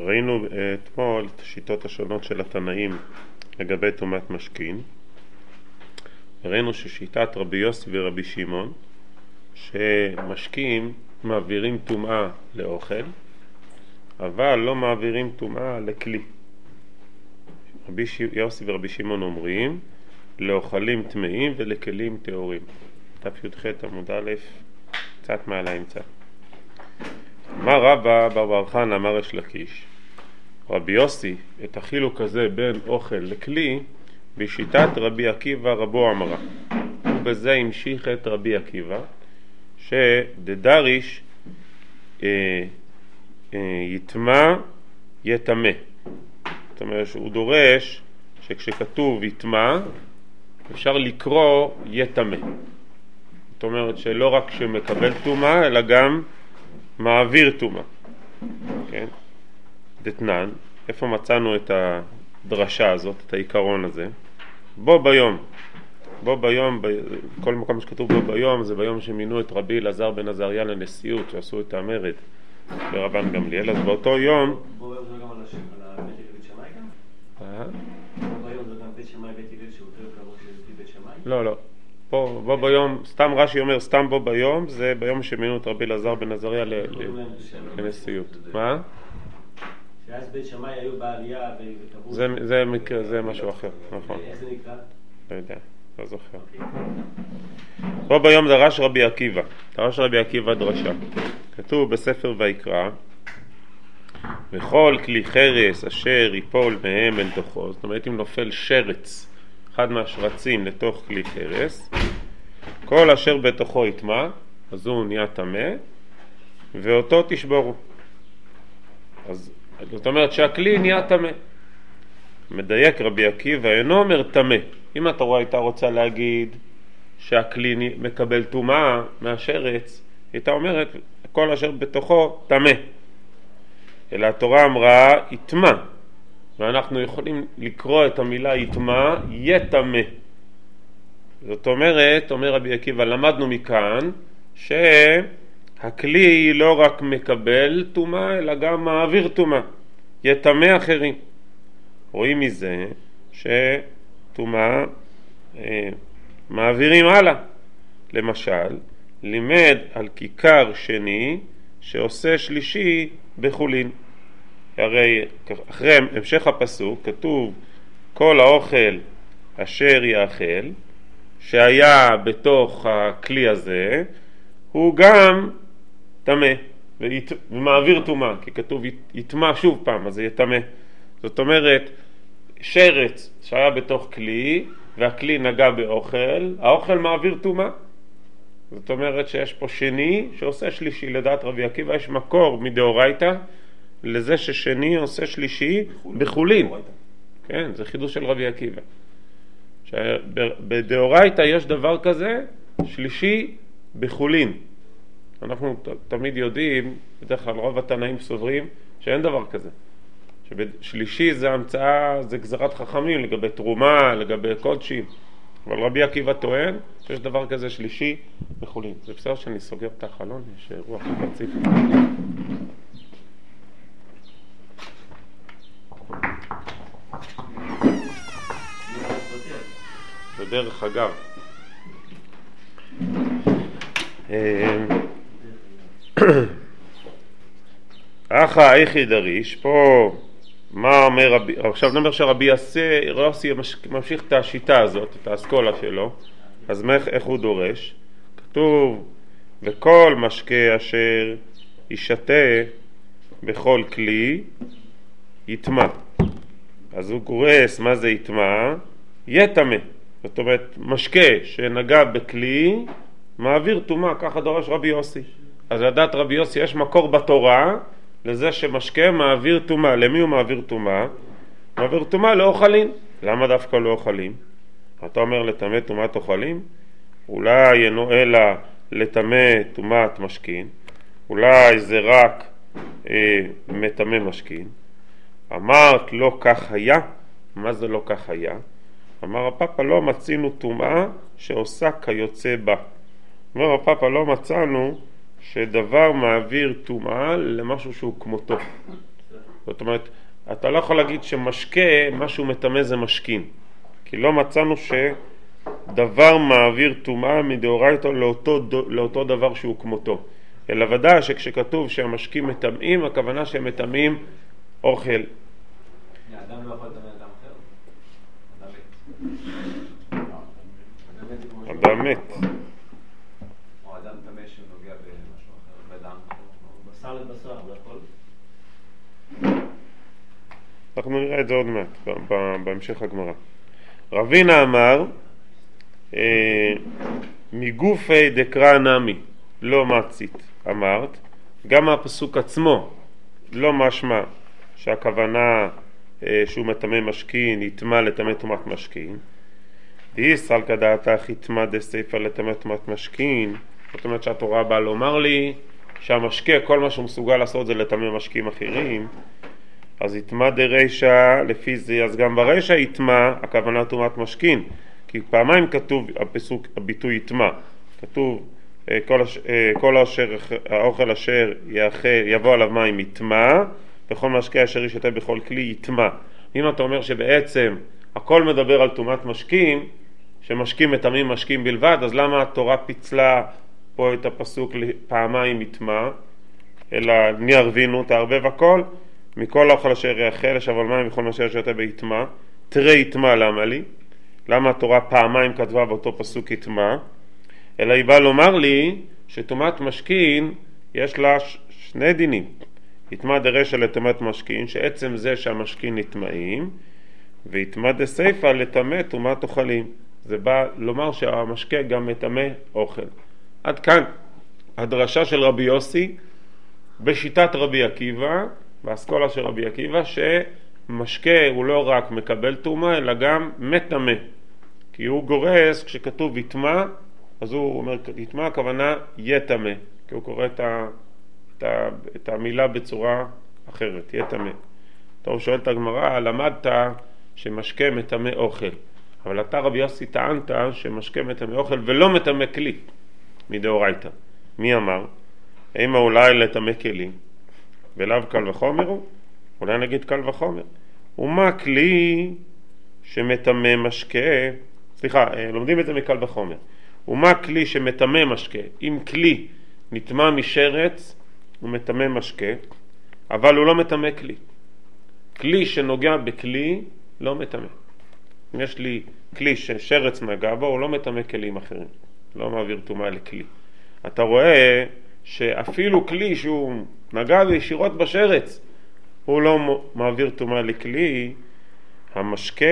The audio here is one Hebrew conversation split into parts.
ראינו אתמול את השיטות השונות של התנאים לגבי טומאת משכין. ראינו ששיטת רבי יוסי ורבי שמעון, שמשכין מעבירים טומאה לאוכל, אבל לא מעבירים טומאה לכלי. רבי יוסי ורבי שמעון אומרים לאוכלים טמאים ולכלים טהורים. דף י"ח עמוד א', קצת מעל האמצע. אמר רבא בר בר חנא אמר ריש לקיש, רבי יוסי את החילוק הזה בין אוכל לכלי בשיטת רבי עקיבא רבו אמרה, ובזה המשיך את רבי עקיבא שדדריש יטמא יטמא. זאת אומרת שהוא דורש שכשכתוב יטמא אפשר לקרוא יטמא. זאת אומרת שלא רק שמקבל טומאה אלא גם מעביר טומאה. כן? דתנן, איפה מצאנו את הדרשה הזאת, את העיקרון הזה? בו ביום, כל מקום שכתוב בו ביום זה ביום שמינו את רבי אלעזר בן עזריה לנשיאות, שעשו את המרד ברבן גמליאל. אז באותו יום בו ביום זה גם על בית הלל שמאי גם? בו ביום זה גם בית שמאי בית הלל שהוא יותר קרוב של בית שמאי? לא. בו ביום, סתם רש"י אומר סתם בו ביום, זה ביום שמינו את רבי אלעזר בן עזריה לנשיאות. מה? שאז בית שמאי היו בעלייה וקבעו... זה משהו אחר, נכון. איזה נקרא? לא יודע, לא זוכר. בו ביום דרש רבי עקיבא, דרשה. כתוב בספר ויקרא, וכל כלי חרס אשר ייפול מהם אל תוכו. זאת אומרת אם נופל שרץ, אחד מהשרצים לתוך כלי חרס, כל אשר בתוכו יטמא, אז הוא נהיה טמא, ואותו תשברו. אז זאת אומרת שהכלי נהיה טמא. מדייק רבי עקיבא, אינו אומר טמא. אם התורה הייתה רוצה להגיד שהכלי מקבל טומאה מהשרץ, הייתה אומרת כל אשר בתוכו טמא. אלא התורה אמרה יטמא, ואנחנו יכולים לקרוא את המילה יטמא יטמא. זאת אומרת, אומר רבי עקיבא, למדנו מכאן שהכלי לא רק מקבל טומאה אלא גם מעביר טומאה, יטמא אחרים. רואים מזה שטומאה מעבירים הלאה. למשל, לימד על כיכר שני שעושה שלישי בחולין. הרי אחרי המשך הפסוק כתוב כל האוכל אשר יאכל, שהיה בתוך הכלי הזה הוא גם טמא ומעביר טומאה, כי כתוב יטמא שוב פעם, אז זה יטמא. זאת אומרת שרץ שהיה בתוך כלי והכלי נגע באוכל, האוכל מעביר טומאה. זאת אומרת שיש פה שני שעושה שלישי. לדעת רבי עקיבא יש מקור מדאורייתא לזה ששני עושה שלישי בחולין. כן, זה חידוש של רבי עקיבא. בדאורייתא יש דבר כזה, שלישי בחולין. אנחנו תמיד יודעים, בדרך כלל רוב התנאים סוברים שאין דבר כזה. שלישי זה המצאה, זה גזרת חכמים לגבי תרומה, לגבי קודשים. אבל רבי עקיבא טוען שיש דבר כזה שלישי בחולין. זה בסדר שאני סוגר את החלון, יש רוח רציף. בדרך אגב, אחא איכי דריש, פה מה אומר רבי, עכשיו נאמר שרבי יוסי ממשיך את השיטה הזאת, את האסכולה שלו, אז איך הוא דורש? כתוב וכל משקה אשר ישתה בכל כלי יטמא. אז הוא גורס מה זה יטמא? יטמא. זאת אומרת משקה שנגע בכלי מעביר טומאה, ככה דורש רבי יוסי. אז לדעת רבי יוסי יש מקור בתורה לזה שמשקה מעביר טומאה. למי הוא מעביר טומאה? מעביר טומאה לאוכלים. למה דווקא לאוכלים? אתה אומר לטמא טומאת אוכלים? אולי אינו אלא לטמא טומאת משכין, אולי זה רק מטמא משכין. אמרת לא כך היה. מה זה לא כך היה? אמר הפאפה לא מצינו טומאה שעושה כיוצא בה. אומר הפאפה לא מצאנו שדבר מעביר טומאה למשהו שהוא כמותו. זאת אומרת, אתה לא יכול להגיד שמשקה, משהו מטמא זה משכין. כי לא מצאנו שדבר מעביר טומאה מדאורייתא לאותו דבר שהוא כמותו. אלא ודאי שכשכתוב שהמשקים מטמאים, הכוונה שהם מטמאים אוכל. אדם לא יכול לטמא אדם אחר? אדם מת. או אדם טמא שנוגע במשהו אחר, בדם, בשר לבשר, לא יכול? אנחנו נראה את זה עוד מעט, בהמשך הגמרא. רבינה אמר, מגופי דקרא נמי, לא מצית, אמרת, גם הפסוק עצמו, לא משמע שהכוונה שהוא מטמא משכין, יטמא לטמא טומאת משכין. דיסרא כדעתך יטמא דסייפא לטמא טומאת משכין, זאת אומרת שהתורה באה לומר לי שהמשקה, כל מה שהוא מסוגל לעשות זה לטמא משקים אחרים. אז יטמא דרישא לפי זה, אז גם ברישא יטמא, הכוונה טומאת משכין, כי פעמיים כתוב הפסוק, הביטוי יטמא, כתוב כל האוכל אשר יבוא עליו מים יטמא, בכל משקה אשר ישתה בכל כלי יטמא. אם אתה אומר שבעצם הכל מדבר על טומאת משקים, שמשקים מטמאים משקים בלבד, אז למה התורה פיצלה פה את הפסוק פעמיים יטמא, אלא ניערבינו תערבב הכל, מכל האוכל אשר יאכל ישב על מים וכל מה אשר ישתה ביטמא. תראה יטמא למה לי? למה התורה פעמיים כתבה באותו פסוק יטמא? אלא היא באה לומר לי שטומאת משכין יש לה שני דינים. יטמא דרישא לטומאת משכין, שעצם זה שהמשכין נטמאים, ויטמא דסייפא לטמא טומאת אוכלים. זה בא לומר שהמשקה גם מטמא אוכל. עד כאן הדרשה של רבי יוסי בשיטת רבי עקיבא, באסכולה של רבי עקיבא, שמשקה הוא לא רק מקבל טומאה אלא גם מטמא, כי הוא גורס כשכתוב יטמא, אז הוא אומר יטמא הכוונה יטמא, כי הוא קורא את המילה בצורה אחרת, יטמא. טוב, שואל את הגמרא, למדת שמשקה מטמא אוכל, אבל אתה רבי יוסי טענת שמשקה מטמא אוכל ולא מטמא כלי מדאורייתא. מי אמר? האם אולי לטמא כלים ולאו קל וחומר הוא? אולי נגיד קל וחומר. ומה כלי שמטמא משקה? סליחה, לומדים את זה מקל וחומר. ומה כלי שמטמא משקה? אם כלי נטמא משרץ הוא מטמא משקה, אבל הוא לא מטמא כלי. כלי שנוגע בכלי לא מטמא. אם יש לי כלי ששרץ נגע בו, הוא לא מטמא כלים אחרים, לא מעביר טומאה לכלי. אתה רואה שאפילו כלי שהוא נגע ישירות בשרץ, הוא לא מעביר טומאה לכלי. המשקה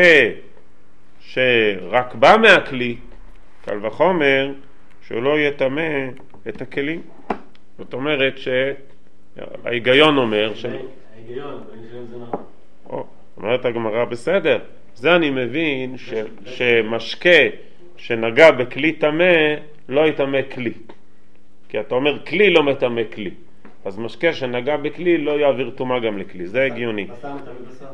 שרק בא מהכלי, קל וחומר, שהוא לא יטמא את הכלים. זאת אומרת שההיגיון אומר ההיגיון, אבל אני חושב שזה נכון. אומרת הגמרא, בסדר, זה אני מבין שמשקה שנגע בכלי טמא לא יטמא כלי, כי אתה אומר כלי לא מטמא כלי, אז משקה שנגע בכלי לא יעביר טומאה גם לכלי, זה הגיוני. בשר מטמא בשר?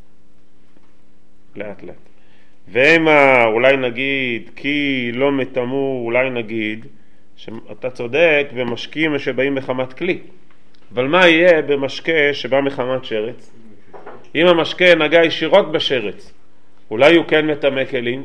לאט לאט. ואמה אולי נגיד כי לא מטמאו, אולי נגיד שאתה צודק במשקים שבאים מחמת כלי, אבל מה יהיה במשקה שבא מחמת שרץ? אם המשקה נגע ישירות בשרץ, אולי הוא כן מטמא כלים?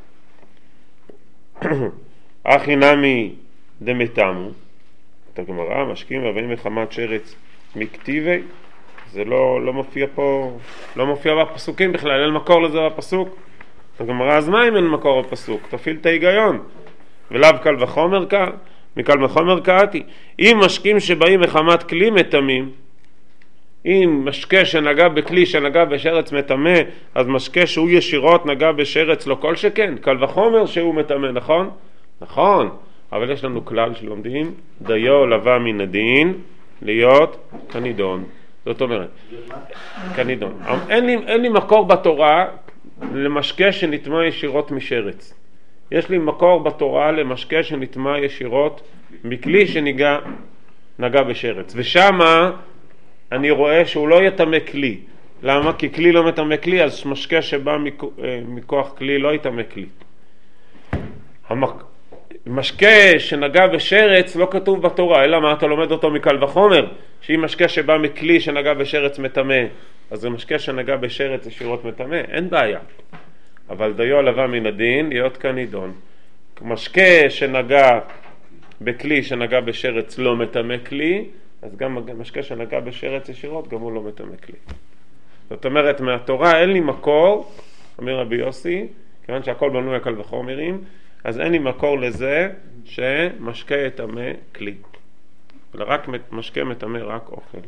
אחי נמי דמטמאו, את הגמרא, משקים ובאים מחמת שרץ מכתיבי, זה לא מופיע פה, לא מופיע בפסוקים בכלל, אין מקור לזה בפסוק. את הגמרא, אז מה אם אין מקור בפסוק? תפעיל את ההיגיון. ולאו קל וחומר קל, מקל וחומר קעתי. אם משקים שבאים מחמת כלי מטמאים, אם משקה שנגע בכלי שנגע בשרץ מטמא, אז משקה שהוא ישירות נגע בשרץ לא כל שכן, קל וחומר שהוא מטמא, נכון? נכון, אבל יש לנו כלל שלומדים, דיו לבא מן הדין להיות כנידון. זאת אומרת, כנידון. אין לי מקור בתורה למשקה שנטמא ישירות משרץ. יש לי מקור בתורה למשקה שנטמא ישירות מכלי שנגע בשרץ. ושמה אני רואה שהוא לא יטמא כלי. למה? כי כלי לא מטמא כלי, אז משקה שבא מכוח כלי לא יטמא כלי. משקה שנגע בשרץ לא כתוב בתורה, אלא מה אתה לומד אותו מקל וחומר, שאם משקה שבא מכלי שנגע בשרץ מטמא, אז זה משקה שנגע בשרץ ישירות מטמא, אין בעיה. אבל דיו לבא מן הדין, להיות כאן נידון. משקה שנגע בכלי שנגע בשרץ לא מטמא כלי, אז גם משקה שנגע בשרץ ישירות, גם הוא לא מטמא כלי. זאת אומרת, מהתורה אין לי מקור, אומר רבי יוסי, כיוון שהכל בנוי הקל וחומרים, אז אין לי מקור לזה שמשקה יטמא כלי. אלא רק משקה מטמא רק אוכל.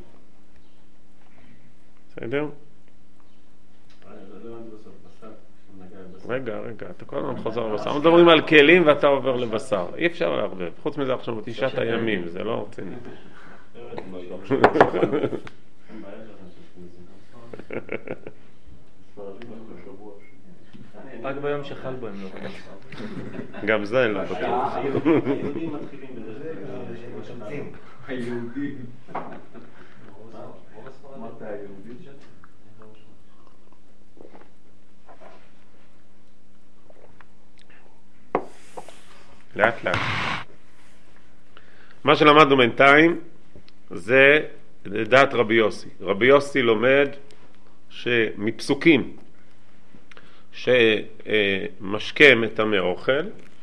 בסדר? רגע, אתה כל הזמן חוזר לבשר. אנחנו מדברים על כלים ואתה עובר לבשר. אי אפשר לערבב. חוץ מזה עכשיו 9 הימים, זה לא רציני. רק ביום שחל בו הם לא יכולים. גם זה לא בטוח. היהודים מתחילים בזה. היהודים. אמרת היהודים? לאט לאט. מה שלמדנו בינתיים זה דעת רבי יוסי. רבי יוסי לומד שמפסוקים שמשקה מטמא אוכל,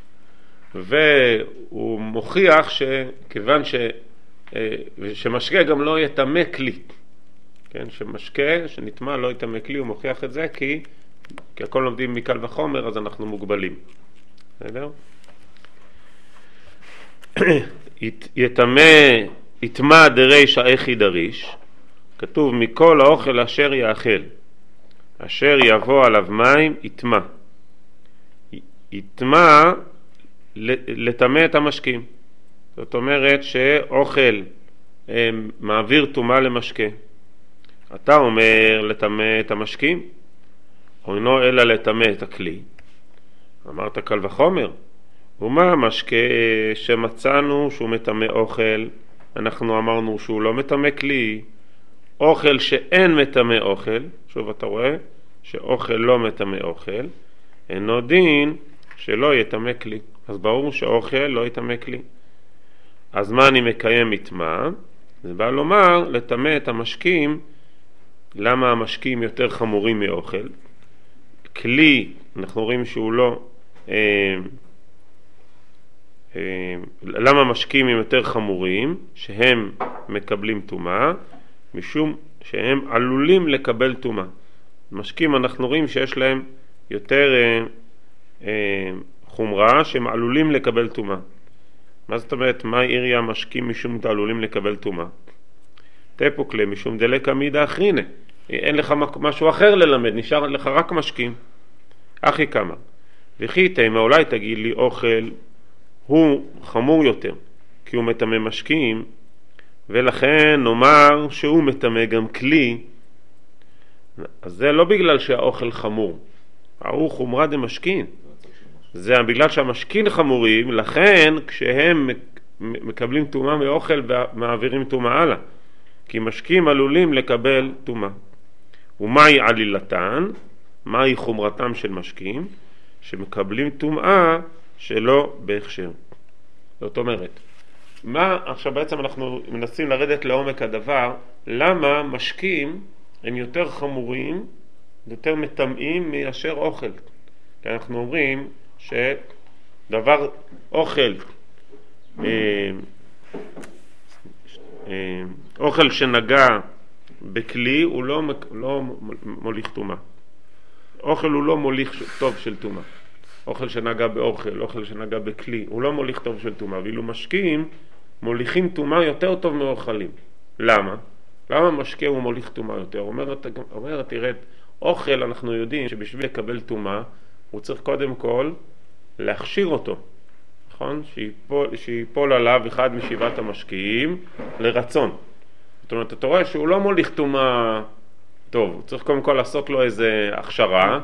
והוא מוכיח שכיוון שמשקה גם לא יטמא כלי, כן? שמשקה שנטמא לא יטמא כלי, הוא מוכיח את זה כי הכל לומדים מקל וחומר, אז אנחנו מוגבלים. בסדר? יטמא דרישא איכי דריש, כתוב מכל האוכל אשר יאכל, אשר יבוא עליו מים יטמא. יטמא לטמא את המשקים. זאת אומרת שאוכל מעביר טומאה למשקה. אתה אומר לטמא את המשקים, או אינו אלא לטמא את הכלי. אמרת קל וחומר. ומה המשקה שמצאנו שהוא מטמא אוכל? אנחנו אמרנו שהוא לא מטמא כלי. אוכל שאין מטמא אוכל, שוב אתה רואה שאוכל לא מטמא אוכל, אינו דין שלא יטמא כלי. אז ברור שאוכל לא יטמא כלי. אז מה אני מקיים יטמא? זה בא לומר לטמא את המשקים. למה המשקים יותר חמורים מאוכל? כלי, אנחנו רואים שהוא לא... למה משקים הם יותר חמורים? שהם מקבלים טומאה, משום שהם עלולים לקבל טומאה. משקים אנחנו רואים שיש להם יותר חומרה, שהם עלולים לקבל טומאה. מה זאת אומרת? מה עיריה משקים משום עלולים לקבל טומאה? תפוקלה משום דלק עמידה אחרינה. אין לך משהו אחר ללמד, נשאר לך רק משקים. אחי כמה. וכי תימה, אולי תגיד לי אוכל הוא חמור יותר, כי הוא מטמא משקים, ולכן נאמר שהוא מטמא גם כלי. אז זה לא בגלל שהאוכל חמור, הוא חומרה דמשכין, זה בגלל שהמשכין חמורים, לכן כשהם מקבלים טומאה מאוכל ומעבירים טומאה הלאה, כי משקים עלולים לקבל טומאה. ומהי עלילתן? מהי חומרתם של משקים? שמקבלים טומאה שלא בהכשר. זאת אומרת, עכשיו בעצם אנחנו מנסים לרדת לעומק הדבר, למה משקים הם יותר חמורים, יותר מטמאים מאשר אוכל. כי אנחנו אומרים שדבר אוכל, אוכל שנגע בכלי הוא לא מוליך טומאה. אוכל הוא לא מוליך טוב של טומאה. אוכל שנגע באוכל, אוכל שנגע בכלי, הוא לא מוליך טוב של טומאה, ואילו משקים מוליכים טומאה יותר טוב מאוכלים. למה? למה משקה הוא מוליך טומאה יותר? אומרת, תראה, אוכל אנחנו יודעים שבשביל לקבל טומאה, הוא צריך קודם כל להכשיר אותו, נכון? שיפול עליו אחד משבעת המשקיעים לרצון. זאת אומרת, אתה רואה שהוא לא מוליך טומאה טוב, הוא צריך קודם כל לעשות לו איזה הכשרה,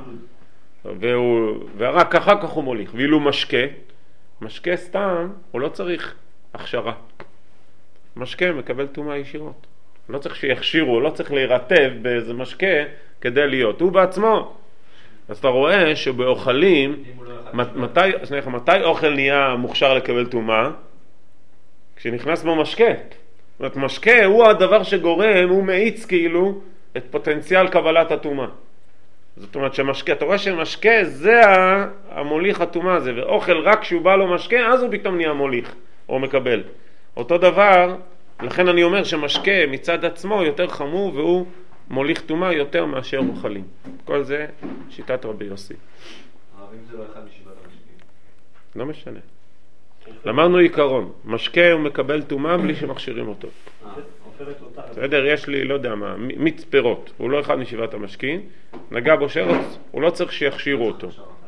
ורק אחר כך הוא מוליך. ואילו משקה סתם, הוא לא צריך הכשרה. משקה מקבל טומאה ישירות. לא צריך שיכשירו, לא צריך להירטב באיזה משקה כדי להיות. הוא בעצמו. אז אתה רואה שבאוכלים, אם הוא לא אחד מתי אוכל נהיה מוכשר לקבל טומאה? כשנכנס בו משקה. זאת אומרת, משקה הוא הדבר שגורם, הוא מאיץ כאילו את פוטנציאל קבלת הטומאה. זאת אומרת שמשקה, אתה רואה שמשקה זה המוליך הטומאה הזה, ואוכל רק כשהוא בא לו משקה, אז הוא פתאום נהיה מוליך או מקבל. אותו דבר, לכן אני אומר שמשקה מצד עצמו יותר חמור והוא מוליך טומאה יותר מאשר אוכלים. כל זה שיטת רבי יוסי. אם זה לא אחד משבעת המשקים. לא משנה. למדנו עיקרון, משקה הוא מקבל טומאה בלי שמכשירים אותו. עופרת לא תחת. בסדר, יש לי, לא יודע מה, מיץ פירות, הוא לא אחד משבעת המשקים, נגע בו שרץ, הוא לא צריך שיכשירו אותו.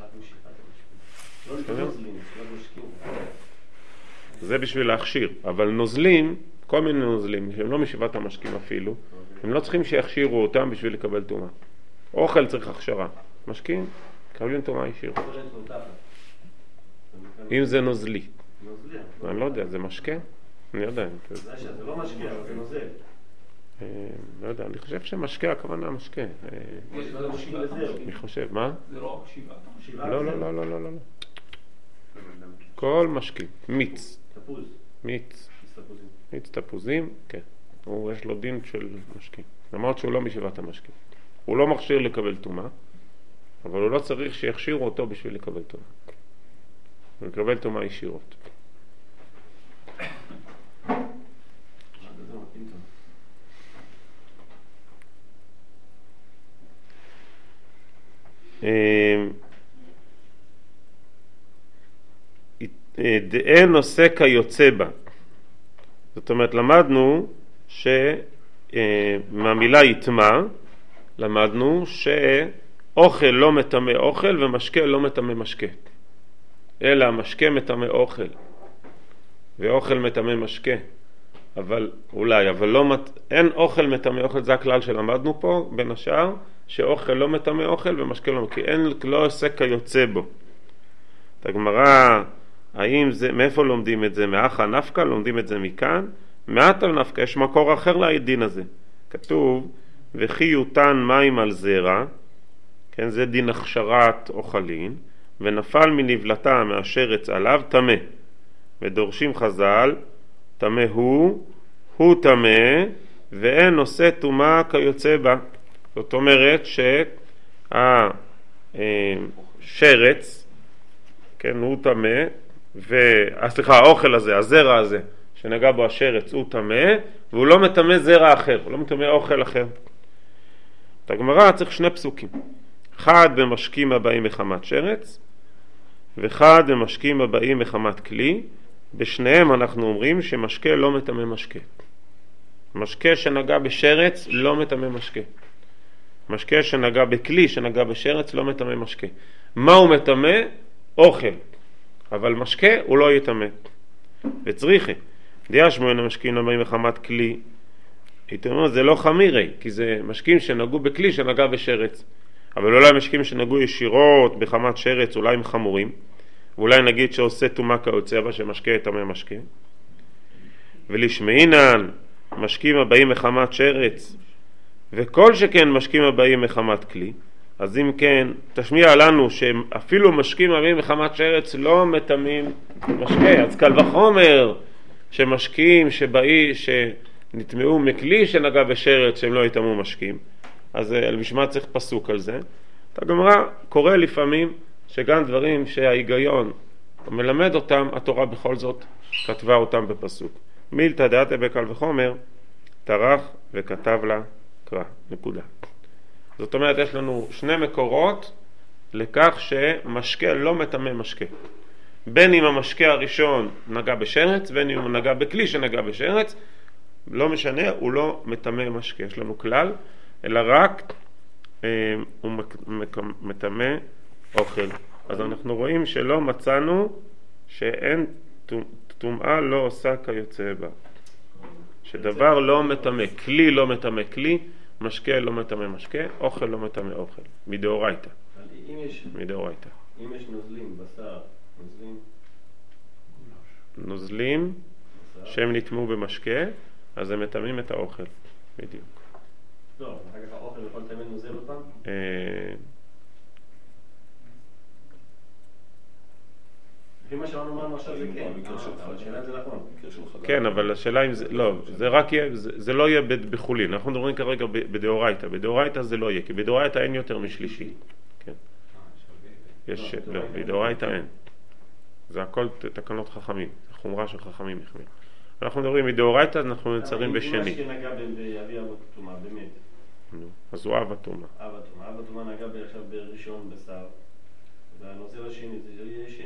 לא נוזלים, לא משקים. זה בשביל להכשיר, אבל נוזלים, כל מיני נוזלים, שהם לא משבעת המשקים אפילו, הם לא צריכים שיכשירו אותם בשביל לקבל טומאה. אוכל צריך הכשרה, משקים, קבלים טומאה ישירו. עופרת לא תחת. אם זה נוזלי, נוזלי. אני לא יודע, זה משקה? אני יודע. זה לא משקיע, אבל זה נוזל. לא יודע, אני חושב שמשקה, הכוונה משקה. זה משקיע לזה. אני חושב, מה? זה לא שבעה. לא, לא, לא, לא, לא, לא. כל משקים, מיץ, תפוז. מיץ, תפוזים. מיץ תפוזים, כן. יש לו דין של משקים. למרות שהוא לא משבעת המשקים. הוא לא מכשיר לקבל טומאה, אבל הוא לא צריך שיכשירו אותו בשביל לקבל טומאה. הוא יקבל טומאה ישירות. דאין נושא כיוצא בה. זאת אומרת, למדנו מהמילה יטמע, למדנו שאוכל לא מטמא אוכל ומשקה לא מטמא משקה. אלא המשקה מטמא אוכל ואוכל מטמא משקה. אבל אולי, אבל לא, אין אוכל מטמא אוכל, זה הכלל שלמדנו פה, בין השאר, שאוכל לא מטמא אוכל ומשקה לא מטמא, כי אין, לא עושה כיוצא בו. את הגמרא, האם זה, מאיפה לומדים את זה? מאחה נפקא, לומדים את זה מכאן, מעטה נפקא, יש מקור אחר לדין הזה. כתוב, וכי יותן מים על זרע, כן, זה דין הכשרת אוכלין, ונפל מנבלתה מהשרץ עליו טמא. ודורשים חז"ל, טמא הוא טמא, ואין נושא טומאה כיוצא בה. זאת אומרת שהשרץ, כן, הוא טמא, סליחה, האוכל הזה, הזרע הזה, שנגע בו השרץ, הוא טמא, והוא לא מטמא זרע אחר, הוא לא מטמא אוכל אחר. את הגמרא צריך שני פסוקים. אחד במשקים הבאים מחמת שרץ, ואחד במשקים הבאים מחמת כלי. בשניהם אנחנו אומרים שמשקה לא מטמא משקה. משקה שנגע בשרץ לא מטמא משקה. משקה שנגע בכלי שנגע בשרץ לא מטמא משקה. מה הוא מטמא? אוכל. אבל משקה הוא לא יטמא. וצריכה. דיאשמו אין המשקים הבאים מחמת כלי. הייתי אומר, זה לא חמירי, כי זה משקים שנגעו בכלי שנגע בשרץ. אבל אולי משקים שנגעו ישירות בחמת שרץ, אולי הם חמורים. ואולי נגיד שעושה טומאה כיוצא בה, שמשקה יטמא משקה. ולשמעינן, משקים הבאים מחמת שרץ, וכל שכן משקים הבאים מחמת כלי. אז אם כן, תשמיע לנו שאפילו משקים הבאים מחמת שרץ לא מטמאים משקה. אז קל וחומר שמשקים שנטמעו מכלי שנגע בשרץ שהם לא יטמאו משקים. אז בשביל צריך פסוק על זה. הגמרא קורא לפעמים שגם דברים שההיגיון מלמד אותם, התורה בכל זאת כתבה אותם בפסוק. מילתא דעתיה בקל וחומר, טרח וכתב לה קרא. נקודה. זאת אומרת, יש לנו שני מקורות לכך שמשקה לא מטמא משקה. בין אם המשקה הראשון נגע בשרץ, בין אם הוא נגע בכלי שנגע בשרץ, לא משנה, הוא לא מטמא משקה. יש לנו כלל, אלא רק הוא מטמא אוכל. אז אנחנו רואים שלא מצאנו שאין טומאה לא עושה כיוצא בה. שדבר לא מטמא, כלי לא מטמא כלי, משקה לא מטמא משקה, אוכל לא מטמא אוכל. מדאורייתא. מדאורייתא. אם יש נוזלים, בשר, נוזלים שהם נטמאו במשקה, אז הם מטמאים את האוכל. בדיוק. לא, אחר כך האוכל יכול לטמא נוזל אותם? אמרנו עכשיו זה כן, אבל השאלה זה נכון. כן, אבל השאלה אם זה, לא, זה רק יהיה, זה לא יהיה בחולין, אנחנו מדברים כרגע בדאורייתא, בדאורייתא זה לא יהיה, כי בדאורייתא אין יותר משלישי, כן. יש, לא, בדאורייתא אין. זה הכל תקנות חכמים, זה חומרה של חכמים החמיר. אנחנו מדברים מדאורייתא, אנחנו נצרים בשני. אם משקה נגע באבי אבות טומאה, באמת. אז הוא אב הטומאה. אב הטומאה נגע עכשיו בראשון בשר, והנושא השני זה יהיה שני.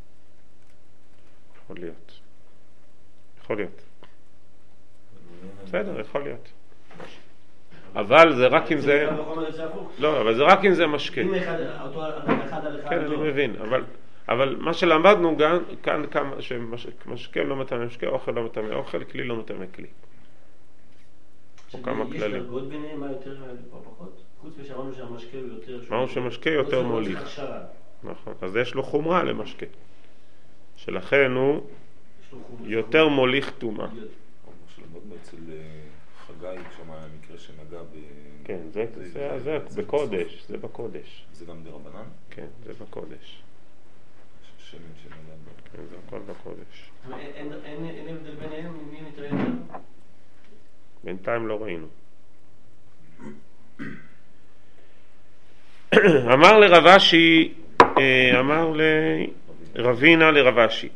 יכול להיות. יכול להיות. בסדר, יכול להיות. אבל זה רק אם זה... לא, אבל זה רק אם זה משקה. אם אחד על אחד... כן, אני מבין, אבל מה שלמדנו כאן כמה שמשקה לא מטמא משקה, אוכל לא מטמא אוכל, כלי לא מטמא כלי. או כמה יש כללים. דרגות ביניהם, מה יותר או פחות? חוץ משאמרנו שהמשקה הוא יותר... אמרנו שמשקה יותר מוליך. נכון, אז יש לו חומרה למשקה. שלכן הוא יותר מוליך טומאה. שלמדנו אצל חגי, שם היה מקרה שנגע ב... כן, זה בקודש, זה בקודש. זה גם דרבנן? כן, זה בקודש. שמן שנגע בו. כן, זה הכל בקודש. אין הבדל ביניהם, מי מתראה יותר? בינתיים לא ראינו. אמר לרבשי, אמר לרבינה לרבשי,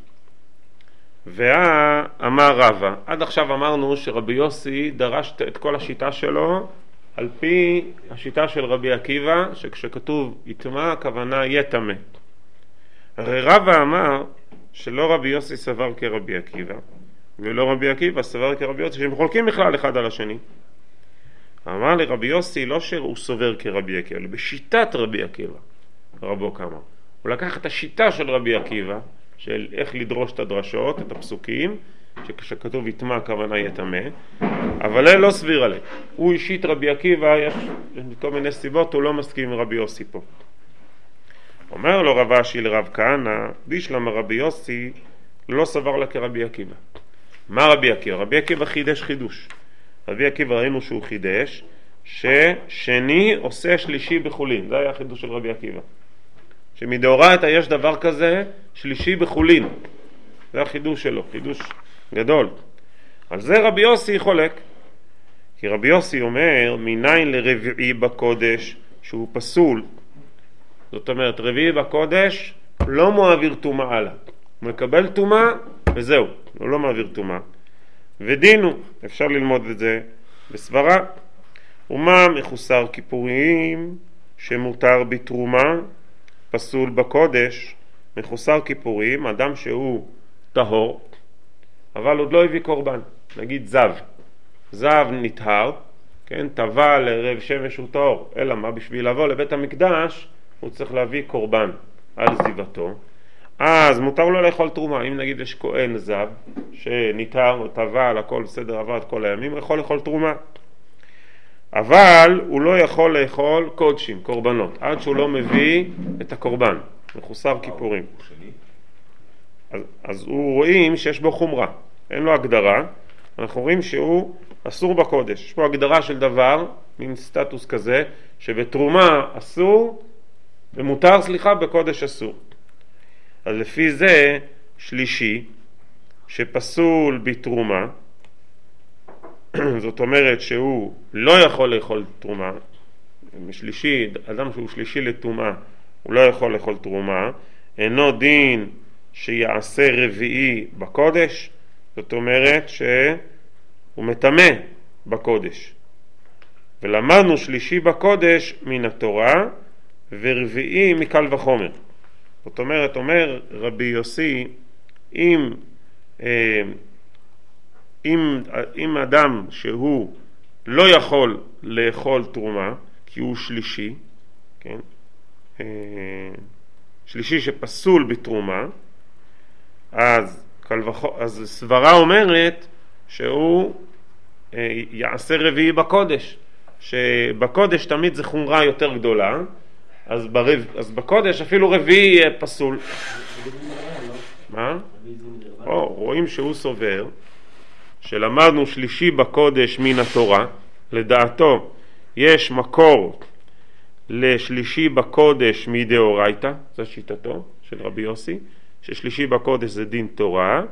ואמר רבא. עד עכשיו אמרנו שרבי יוסי דרש את כל השיטה שלו על פי השיטה של רבי עקיבא, שכשכתוב יטמא הכוונה יטמא. הרי רבא אמר שלא רבי יוסי סבר כרבי עקיבא ולא רבי עקיבא סבר כרבי יוסי, שהם חולקים בכלל אחד על השני. אמר לרבי יוסי לא שהוא סובר כרבי עקיבא, אלא בשיטת רבי עקיבא רבו כמה. הוא לקח את השיטה של רבי עקיבא, של איך לדרוש את הדרשות, את הפסוקים, שכשכתוב יטמא הכוונה יטמא, אבל זה לא סביר עליהם. הוא אישית רבי עקיבא, יש כל מיני סיבות, הוא לא מסכים עם רבי יוסי פה. אומר לו רבשי לרב כהנא, בישלמה רבי יוסי לא סבר לה כרבי עקיבא. מה רבי עקיבא? רבי עקיבא חידש חידוש. רבי עקיבא ראינו שהוא חידש ששני עושה שלישי בחולין. זה היה החידוש של רבי עקיבא. שמדאורייתא יש דבר כזה שלישי בחולין. זה החידוש שלו, חידוש גדול. על זה רבי יוסי חולק. כי רבי יוסי אומר מניין לרביעי בקודש שהוא פסול. זאת אומרת רביעי בקודש לא מעביר טומאה הלאה. הוא מקבל טומאה וזהו, הוא לא מעביר טומאה. ודינו, אפשר ללמוד את זה בסברה. ומה מחוסר כיפורים שמותר בתרומה פסול בקודש? מחוסר כיפורים, אדם שהוא טהור אבל עוד לא הביא קורבן, נגיד זב נטהר, כן, טבע לערב שמש הוא טהור, אלא מה? בשביל לבוא לבית המקדש הוא צריך להביא קורבן על זיבתו, אז מותר לו לאכול תרומה. אם נגיד יש כהן זב שנטהר או טבע על הכל בסדר, עבר את כל הימים, הוא יכול לאכול תרומה, אבל הוא לא יכול לאכול קודשים, קורבנות, עד שהוא לא מביא את הקורבן, מחוסר כיפורים. אז הוא רואים שיש בו חומרה, אין לו הגדרה, אנחנו רואים שהוא אסור בקודש. יש פה הגדרה של דבר, מין סטטוס כזה, שבתרומה אסור ומותר, בקודש אסור. אז לפי זה שלישי שפסול בתרומה, זאת אומרת שהוא לא יכול לאכול תרומה, שלישי, אדם שהוא שלישי לתרומה הוא לא יכול לאכול תרומה, אינו דין שיעשה רביעי בקודש, זאת אומרת שהוא מטמא בקודש. ולמדנו שלישי בקודש מן התורה ורביעי מקל וחומר. זאת אומרת, אומר רבי יוסי, אם אדם שהוא לא יכול לאכול תרומה כי הוא שלישי, כן? שלישי שפסול בתרומה, אז סברה אומרת שהוא יעשה רביעי בקודש, שבקודש תמיד זה חומרה יותר גדולה, אז בקודש אפילו רביעי פסול. מה? רואים שהוא סובר שלמדנו שלישי בקודש מן התורה, לדעתו יש מקור לשלישי בקודש מדאורייתא, זו שיטתו של רבי יוסי, ששלישי בקודש זה דין תורה,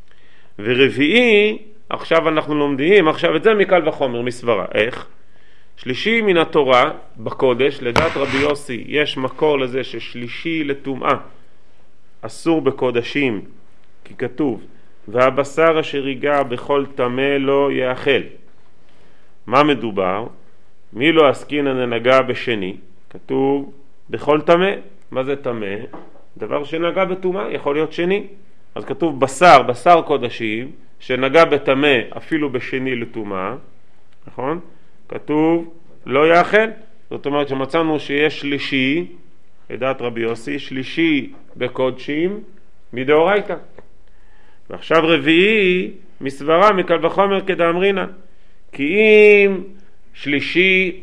ורביעי, עכשיו אנחנו לומדים, עכשיו את זה מקל וחומר, מסברה. איך? שלישי מן התורה בקודש, לדעת רבי יוסי, יש מקור לזה ששלישי לטומאה אסור בקודשים, כי כתוב, והבשר אשר ייגע בכל טמא לא יאכל. מה מדובר? מי לא עסקינן נגע בשני? כתוב בכל טמא. מה זה טמא? דבר שנגע בטומאה, יכול להיות שני. אז כתוב בשר, בשר קודשים, שנגע בטמא אפילו בשני לטומאה, נכון? כתוב לא יאכל. זאת אומרת שמצאנו שיש שלישי, לדעת רבי יוסי, שלישי בקודשים מדאורייתא. ועכשיו רביעי מסברה מקל וחומר כדאמרינן. כי אם שלישי,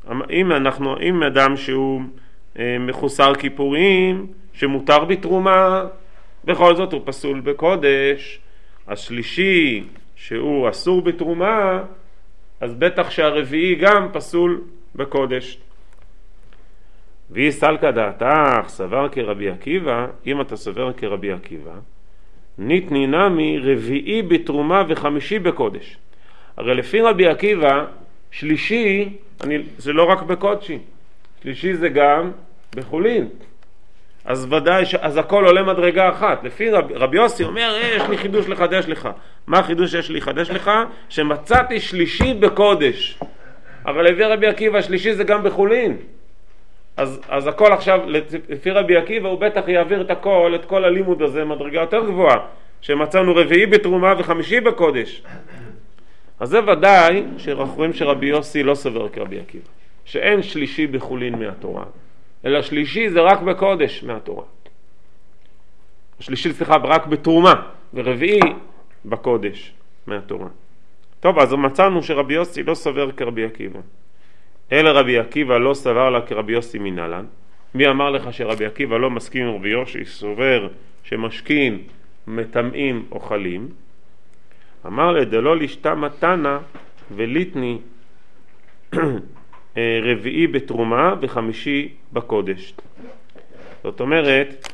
אם אדם שהוא מחוסר כיפורים, שמותר בתרומה, בכל זאת הוא פסול בקודש, השלישי שהוא אסור בתרומה, אז בטח שהרביעי גם פסול בקודש. והיא סלקא דעתך סבר כרבי עקיבא, אם אתה סבר כרבי עקיבא, ניתני נמי רביעי בתרומה וחמישי בקודש. הרי לפי רבי עקיבא, שלישי זה לא רק בקודשי, שלישי זה גם בחולין. אז ודאי, אז הכל עולה מדרגה אחת. לפי רבי יוסי אומר, יש לי חידוש לחדש לך. מה החידוש שיש לי לחדש לך? שמצאתי שלישי בקודש. אבל לפי רבי עקיבא, שלישי זה גם בחולין. אז הכל עכשיו, לפי רבי עקיבא, הוא בטח יעביר את כל הלימוד הזה מדרגה יותר גבוהה, שמצאנו רביעי בתרומה וחמישי בקודש. אז זה ודאי שאנחנו רואים שרבי יוסי לא סובר כרבי עקיבא, שאין שלישי בחולין מהתורה, אלא שלישי זה רק בקודש מהתורה. שלישי, רק בתרומה, ורביעי בקודש מהתורה. טוב, אז מצאנו שרבי יוסי לא סובר כרבי עקיבא. אלא רבי עקיבא לא סבר לה כרבי יוסי מנהלן. מי אמר לך שרבי עקיבא לא מסכים עם רבי יוסי, סובר שמשכין, מטמאים, אוכלים? אמר לדלא לשתה מתנה וליטני רביעי בתרומה וחמישי בקודש. זאת אומרת,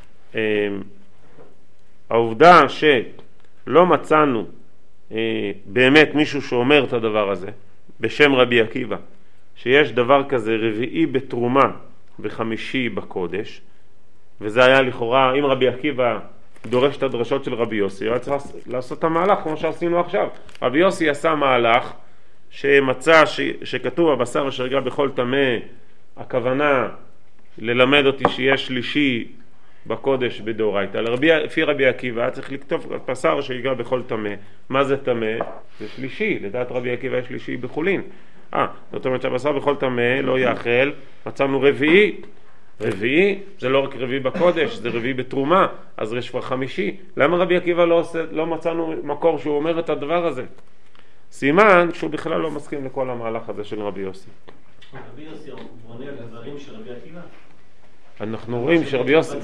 העובדה שלא מצאנו באמת מישהו שאומר את הדבר הזה בשם רבי עקיבא, שיש דבר כזה רביעי בתרומה וחמישי בקודש, וזה היה לכאורה, אם רבי עקיבא דורש את הדרשות של רבי יוסי, הוא צריך לעשות את המהלך כמו שעשינו עכשיו. רבי יוסי עשה מהלך שמצא שכתוב הבשר אשר ייגע בכל טמא, הכוונה ללמד אותי שיש שלישי בקודש בדאורייתא. לפי רבי עקיבא צריך לכתוב בשר אשר ייגע בכל טמא. מה זה טמא? זה שלישי, לדעת רבי עקיבא יש שלישי בחולין. זאת אומרת שהבשר בכל טמא לא יאכל. מצאנו רביעי, רביעי זה לא רק רביעי בקודש, זה רביעי בתרומה, אז יש כבר חמישי. למה רבי עקיבא לא מצאנו מקור שהוא אומר את הדבר הזה? סימן שהוא בכלל לא מסכים לכל המהלך הזה של רבי יוסי. רבי יוסי עונה על הדברים של רבי עקיבא? אנחנו רואים שרבי יוסי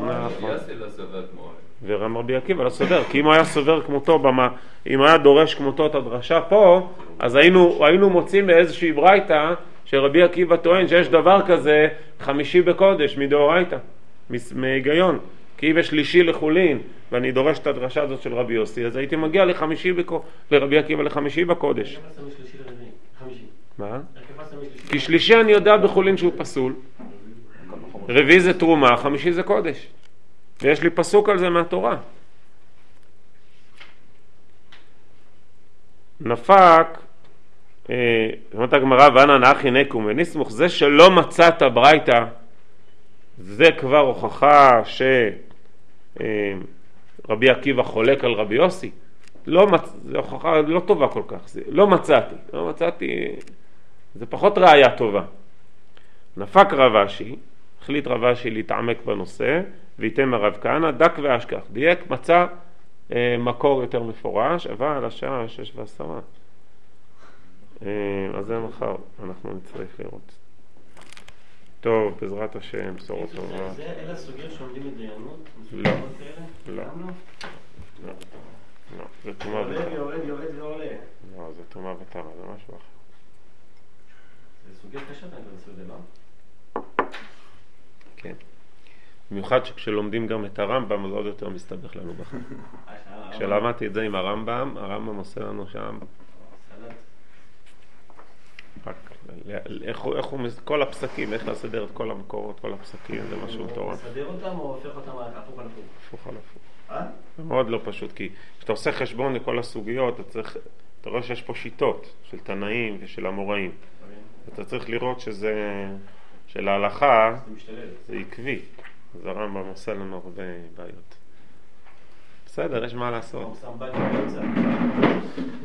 ורבי עקיבא לא סובר, כי אם הוא היה סובר כמותו, אם היה דורש כמותו את הדרשה פה, אז היינו מוצאים באיזושהי ברייתא שרבי עקיבא טוען שיש דבר כזה חמישי בקודש מדאורייתא, מהיגיון. כי אם יש שלישי לחולין ואני דורש את הדרשה הזאת של רבי יוסי, אז הייתי מגיע לרבי עקיבא לחמישי בקודש. מה? כי שלישי אני יודע בחולין שהוא פסול, רביעי זה תרומה, חמישי זה קודש, ויש לי פסוק על זה מהתורה. נפק, זאת הגמרא, ואנא נאחי נקום ונסמוך, זה שלא מצאת ברייתא, זה כבר הוכחה שרבי עקיבא חולק על רבי יוסי. זו הוכחה לא טובה כל כך, לא מצאתי, זה פחות ראיה טובה. נפק רב אשי, החליט רב אשי להתעמק בנושא, וייתם הרב כהנא, דק ואשכח, דייק, מצא מקור יותר מפורש, אבל השעה 6:10. אז זה מחר, אנחנו נצטרך לראות. טוב, בעזרת השם, בשורות טובה. זה אלה סוגיות שעומדים לדיינות? לא, לא. לא, זה תומה וטרה. יורד ועולה. לא, זה תומה וטרה, זה משהו אחר. זה סוגיות קשות, אני לא עושה את זה, לא? כן. במיוחד שכשלומדים גם את הרמב"ם, אז עוד יותר מסתבך לנו בחיים. כשלמדתי את זה עם הרמב"ם עושה לנו שם רק איך הוא, כל הפסקים, איך לסדר את כל המקורות, כל הפסקים, זה משהו מטורף. לסדר אותם או הופך אותם הפוך על הפוך? הפוך על הפוך. זה מאוד לא פשוט, כי כשאתה עושה חשבון לכל הסוגיות, אתה רואה שיש פה שיטות של תנאים ושל אמוראים. אתה צריך לראות שזה, של ההלכה, זה עקבי. אז הרמב"ם עושה לנו הרבה בעיות. בסדר, יש מה לעשות.